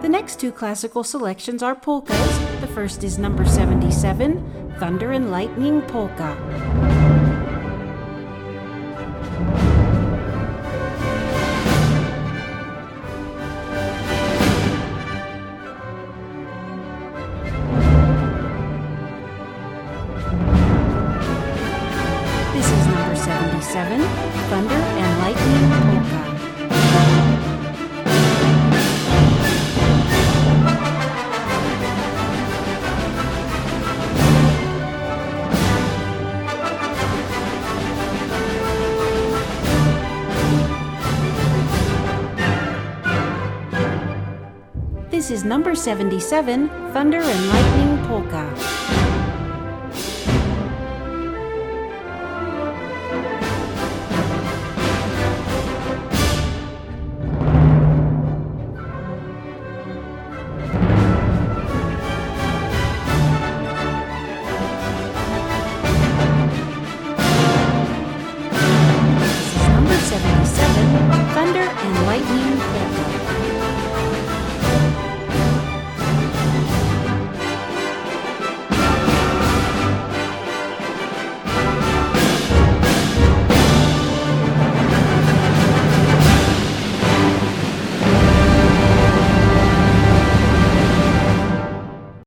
The next two classical selections are polkas. The first is number 77, Thunder and Lightning Polka. This is number 77, Thunder and Lightning Polka. This is number 77, Thunder and Lightning Polka. This is number 77, Thunder and Lightning Polka.